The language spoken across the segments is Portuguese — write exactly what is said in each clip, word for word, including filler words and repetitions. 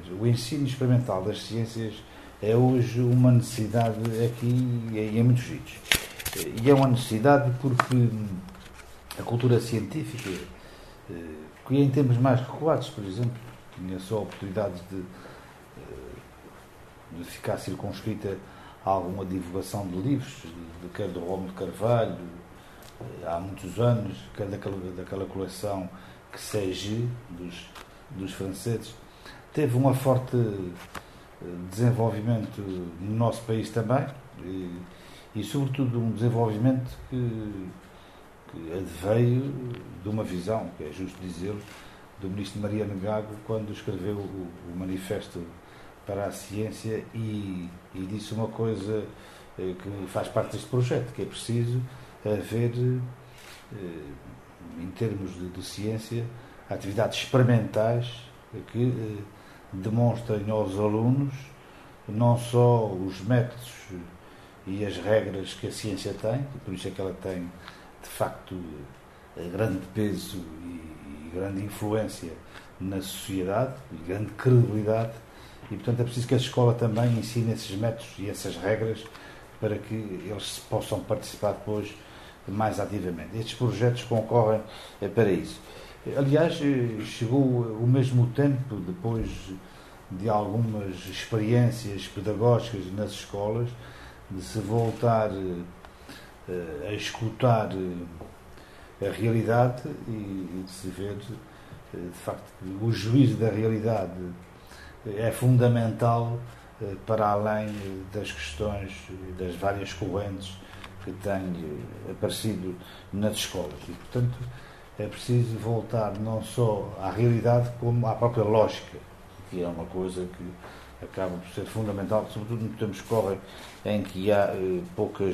o ensino experimental das ciências é hoje uma necessidade aqui e em muitos sítios. E é uma necessidade porque a cultura científica, que em tempos mais recuados, por exemplo, tinha só a oportunidade de, de ficar circunscrita a alguma divulgação de livros, de, quer do Rómulo de Carvalho, há muitos anos, quer daquela, daquela coleção que seja dos, dos franceses, teve um forte desenvolvimento no nosso país também, e, e sobretudo um desenvolvimento que, que adveio de uma visão, que é justo dizê-lo, do ministro Mariano Gago, quando escreveu o, o Manifesto para a Ciência e, e disse uma coisa eh, que faz parte deste projeto, que é preciso haver, eh, em termos de, de ciência, atividades experimentais que eh, demonstrem aos alunos não só os métodos e as regras que a ciência tem, por isso é que ela tem, de facto, grande peso e grande influência na sociedade e grande credibilidade, e portanto é preciso que a escola também ensine esses métodos e essas regras para que eles possam participar depois mais ativamente. Estes projetos concorrem para isso. Aliás, chegou o mesmo tempo, depois de algumas experiências pedagógicas nas escolas, de se voltar a escutar a realidade e de se ver, de facto, que o juízo da realidade é fundamental para além das questões, das várias correntes que têm aparecido nas escolas. E, portanto, é preciso voltar não só à realidade, como à própria lógica, que é uma coisa que acaba por ser fundamental, sobretudo nos tempos que correm, em que há eh, poucas,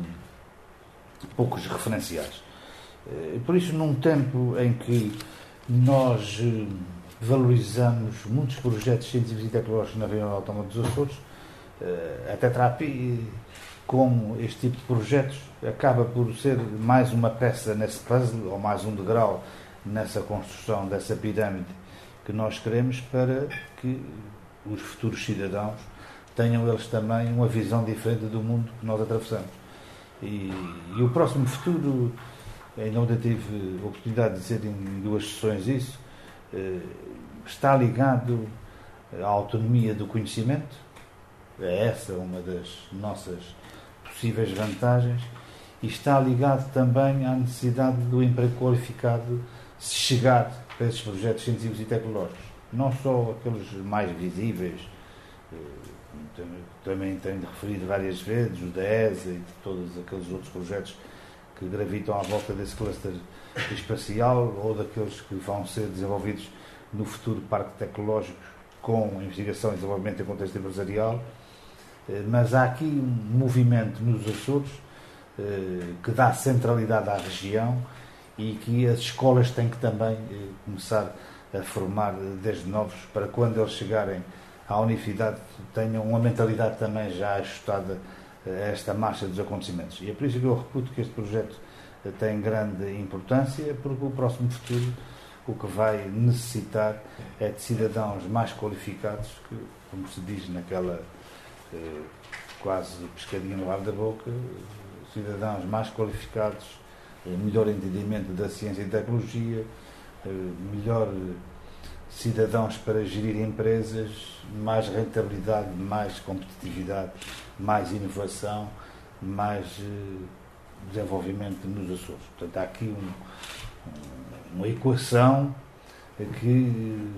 poucos referenciais. Eh, por isso, num tempo em que nós eh, valorizamos muitos projetos científicos e tecnológicos na região autónoma dos Açores, eh, a Tetrapi, com este tipo de projetos, acaba por ser mais uma peça nesse puzzle, ou mais um degrau nessa construção dessa pirâmide que nós queremos, para que os futuros cidadãos tenham eles também uma visão diferente do mundo que nós atravessamos. E, e o próximo futuro, ainda ontem tive a oportunidade de dizer em duas sessões isso, eh, está ligado à autonomia do conhecimento, é essa uma das nossas possíveis vantagens, e está ligado também à necessidade do emprego qualificado se chegar para esses projetos científicos e tecnológicos. Não só aqueles mais visíveis, também tenho referido várias vezes, o da E S A e de todos aqueles outros projetos que gravitam à volta desse cluster espacial, ou daqueles que vão ser desenvolvidos no futuro parque tecnológico com investigação e desenvolvimento em contexto empresarial. Mas há aqui um movimento nos Açores que dá centralidade à região e que as escolas têm que também começar a formar desde novos, para quando eles chegarem à universidade tenham uma mentalidade também já ajustada a esta marcha dos acontecimentos. E é por isso que eu reputo que este projeto tem grande importância, porque o próximo futuro o que vai necessitar é de cidadãos mais qualificados, que, como se diz naquela eh, quase pescadinha no ar da boca, cidadãos mais qualificados, melhor entendimento da ciência e tecnologia, melhor cidadãos para gerir empresas, mais rentabilidade, mais competitividade, mais inovação, mais desenvolvimento nos Açores. Portanto, há aqui um, uma equação que,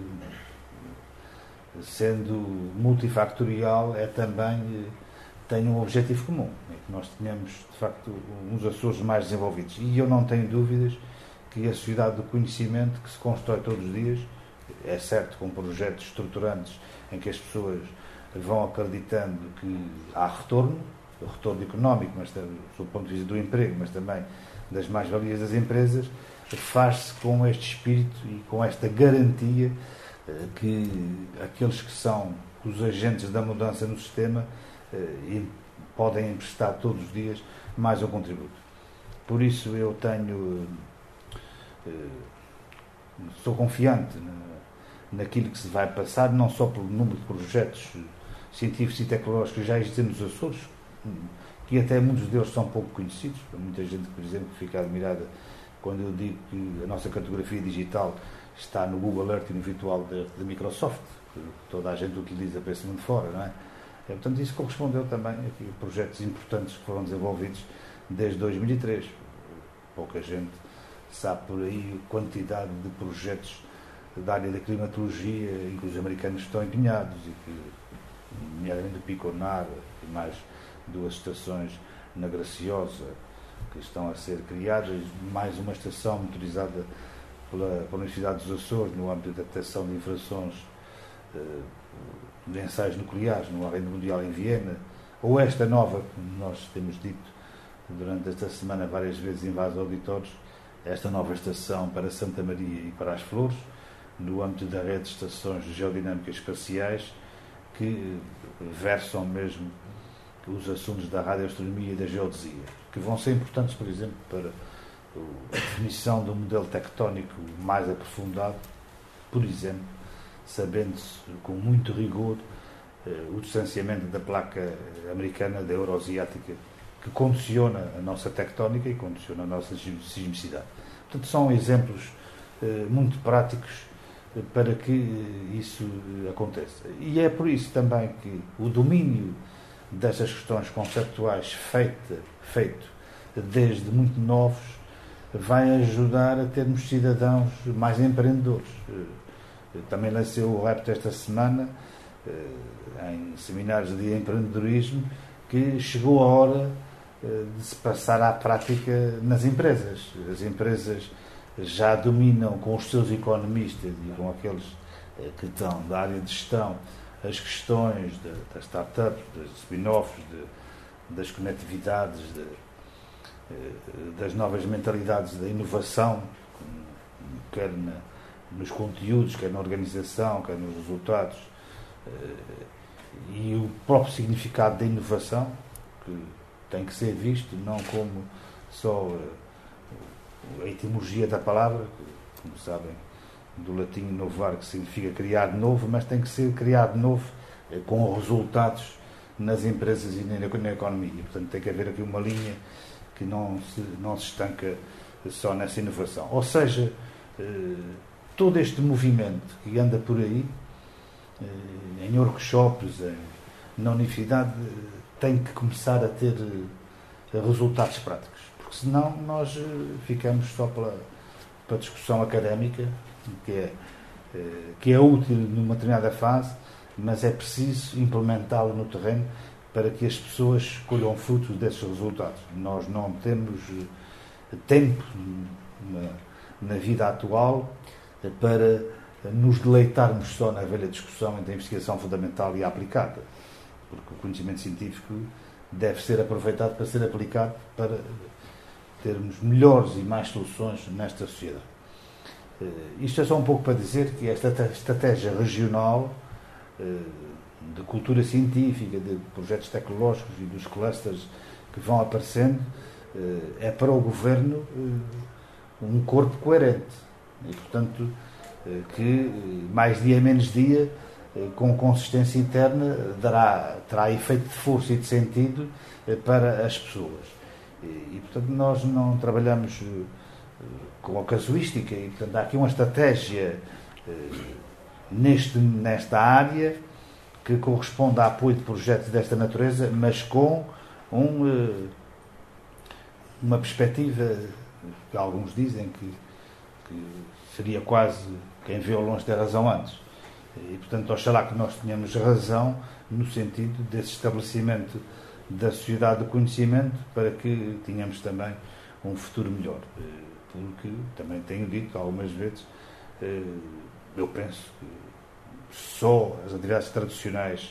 sendo multifactorial, é também tem um objetivo comum, é que nós tenhamos, de facto, uns Açores mais desenvolvidos. E eu não tenho dúvidas que a sociedade do conhecimento, que se constrói todos os dias, é certo, com projetos estruturantes em que as pessoas vão acreditando que há retorno, o retorno económico, mas do ponto de vista do emprego, mas também das mais-valias das empresas, faz-se com este espírito e com esta garantia que aqueles que são os agentes da mudança no sistema e podem emprestar todos os dias mais um contributo. Por isso eu tenho, sou confiante naquilo que se vai passar, não só pelo número de projetos científicos e tecnológicos que já existem nos Açores, que até muitos deles são pouco conhecidos. Muita gente, por exemplo, fica admirada quando eu digo que a nossa cartografia digital está no Google Earth e no virtual da Microsoft, que toda a gente utiliza para esse mundo fora, não é? É, portanto, isso correspondeu também a projetos importantes que foram desenvolvidos desde dois mil e três. Pouca gente sabe por aí a quantidade de projetos da área da climatologia em que os americanos estão empenhados e que, nomeadamente o Piconar e mais duas estações na Graciosa que estão a ser criadas, mais uma estação motorizada pela, pela Universidade dos Açores no âmbito da detecção de infrações eh, de ensaios nucleares no Arena Mundial em Viena, ou esta nova, como nós temos dito durante esta semana várias vezes em vários auditórios, esta nova estação para Santa Maria e para as Flores, no âmbito da rede de estações geodinâmicas espaciais, que versam mesmo os assuntos da radioastronomia e da geodesia, que vão ser importantes, por exemplo, para a definição de um modelo tectónico mais aprofundado, por exemplo, sabendo-se com muito rigor o distanciamento da placa americana, da euroasiática, que condiciona a nossa tectónica e condiciona a nossa sismicidade. Portanto, são exemplos muito práticos para que isso aconteça. E é por isso também que o domínio destas questões conceptuais feita, feito desde muito novos vai ajudar a termos cidadãos mais empreendedores. Eu também lancei o repto esta semana em seminários de empreendedorismo, que chegou a hora de se passar à prática nas empresas. As empresas já dominam com os seus economistas e com aqueles que estão da área de gestão as questões das startups, das spin-offs, das conectividades, de, das novas mentalidades da inovação, quer na, nos conteúdos, quer na organização, quer nos resultados, e o próprio significado da inovação, que tem que ser visto não como só a etimologia da palavra, como sabem, do latim inovar, que significa criar de novo, mas tem que ser criado de novo com resultados nas empresas e na, na economia. Portanto, tem que haver aqui uma linha que não se, não se estanca só nessa inovação. Ou seja, todo este movimento que anda por aí, em workshops, na universidade, tem que começar a ter resultados práticos, porque senão nós ficamos só pela, pela discussão académica, que é, que é útil numa determinada fase, mas é preciso implementá-lo no terreno para que as pessoas colham frutos desses resultados. Nós não temos tempo na, na vida atual para nos deleitarmos só na velha discussão entre a investigação fundamental e a aplicada, porque o conhecimento científico deve ser aproveitado para ser aplicado para termos melhores e mais soluções nesta sociedade. Isto é só um pouco para dizer que esta estratégia regional de cultura científica, de projetos tecnológicos e dos clusters que vão aparecendo, é para o Governo um corpo coerente e, portanto, que mais dia menos dia, com consistência interna, dará, terá efeito de força e de sentido para as pessoas. E, e portanto, nós não trabalhamos com a casuística e, portanto, há aqui uma estratégia neste, nesta área que corresponde a apoio de projetos desta natureza, mas com um, uma perspectiva que alguns dizem que, que seria quase quem vê ao longe ter razão antes. E, portanto, oxalá que nós tenhamos razão no sentido desse estabelecimento da sociedade do conhecimento para que tenhamos também um futuro melhor. Porque, também tenho dito algumas vezes, eu penso que só as atividades tradicionais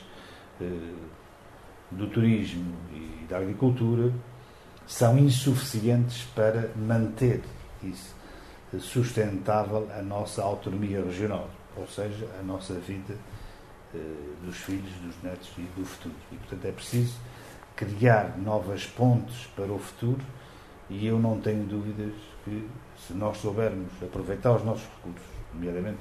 do turismo e da agricultura são insuficientes para manter isso sustentável a nossa autonomia regional, ou seja, a nossa vida dos filhos, dos netos e do futuro. E, portanto, é preciso criar novas pontes para o futuro e eu não tenho dúvidas que, se nós soubermos aproveitar os nossos recursos, nomeadamente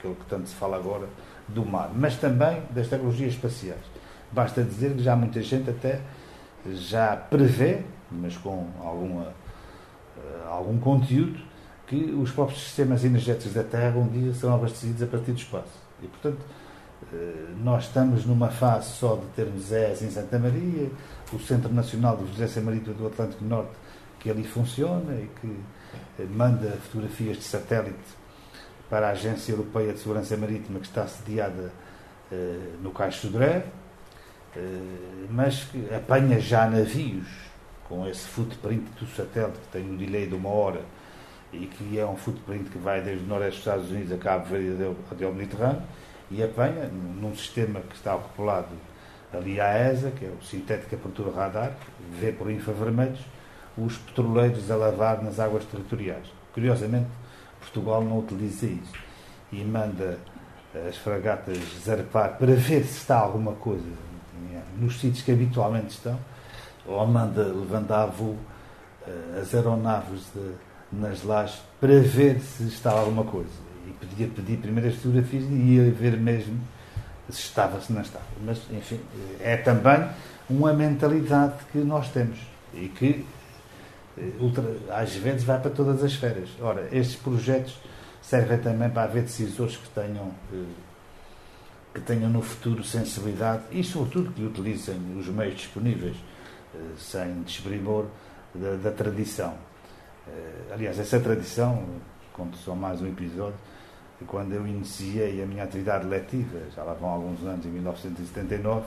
aquilo que tanto se fala agora do mar, mas também das tecnologias espaciais. Basta dizer que já muita gente até já prevê, mas com alguma, algum conteúdo, que os próprios sistemas energéticos da Terra um dia serão abastecidos a partir do espaço. E, portanto, nós estamos numa fase só de termos E S em Santa Maria, o Centro Nacional de Vigilância Marítima do Atlântico Norte, que ali funciona e que manda fotografias de satélite para a Agência Europeia de Segurança Marítima, que está sediada no Cais de Sodré, mas que apanha já navios com esse footprint do satélite, que tem um delay de uma hora e que é um footprint que vai desde o Noroeste dos Estados Unidos a Cabo Verde até ao Mediterrâneo, e apanha num sistema que está acoplado ali à E S A, que é o Sintética Apertura Radar, vê por infravermelhos os petroleiros a lavar nas águas territoriais. Curiosamente, Portugal não utiliza isso e manda as fragatas zarpar para ver se está alguma coisa nos sítios que habitualmente estão, ou manda levantar a voo as aeronaves de, nas lajes para ver se está alguma coisa. E podia pedir primeiro as fotografias e ia ver mesmo se estava, se não estava. Mas, enfim, é também uma mentalidade que nós temos e que ultra, às vezes vai para todas as esferas. Ora, estes projetos servem também para haver decisores que tenham que tenham no futuro sensibilidade e, sobretudo, que utilizem os meios disponíveis sem desprimor da, da tradição. Aliás, essa tradição, conto só mais um episódio, quando eu iniciei a minha atividade letiva, já lá vão alguns anos, em mil novecentos e setenta e nove,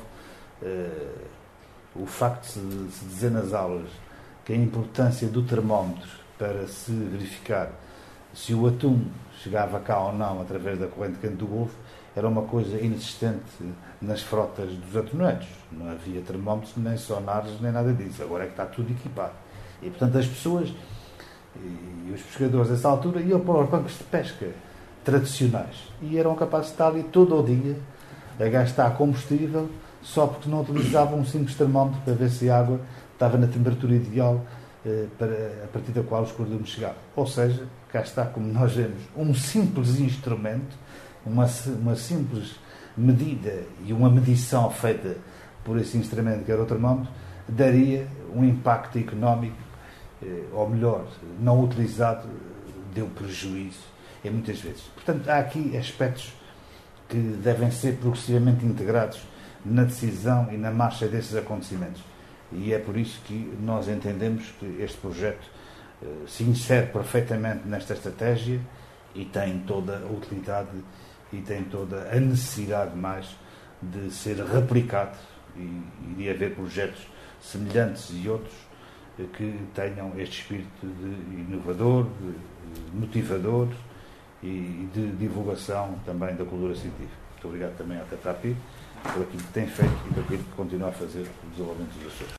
o facto de se dizer nas aulas que a importância do termómetro para se verificar se o atum chegava cá ou não através da corrente quente do Golfo era uma coisa inexistente nas frotas dos atuneiros. Não havia termómetros, nem sonares, nem nada disso. Agora é que está tudo equipado. E, portanto, as pessoas e os pescadores dessa altura iam para os bancos de pesca tradicionais e eram capazes de estar ali todo o dia a gastar combustível só porque não utilizavam um simples termómetro para ver se a água estava na temperatura ideal eh, para, a partir da qual os cordumes chegavam. Ou seja, cá está, como nós vemos, um simples instrumento, uma, uma simples medida e uma medição feita por esse instrumento que era o termómetro, daria um impacto económico, eh, ou melhor, não utilizado, deu prejuízo em muitas vezes. Portanto, há aqui aspectos que devem ser progressivamente integrados na decisão e na marcha desses acontecimentos. E é por isso que nós entendemos que este projeto eh, se insere perfeitamente nesta estratégia e tem toda a utilidade e tem toda a necessidade mais de ser replicado e, e de haver projetos semelhantes e outros eh, que tenham este espírito de inovador, de motivador e de divulgação também da cultura científica. Muito obrigado também à Tetrapi por aquilo que tem feito e por aquilo que continua a fazer o desenvolvimento dos Açores.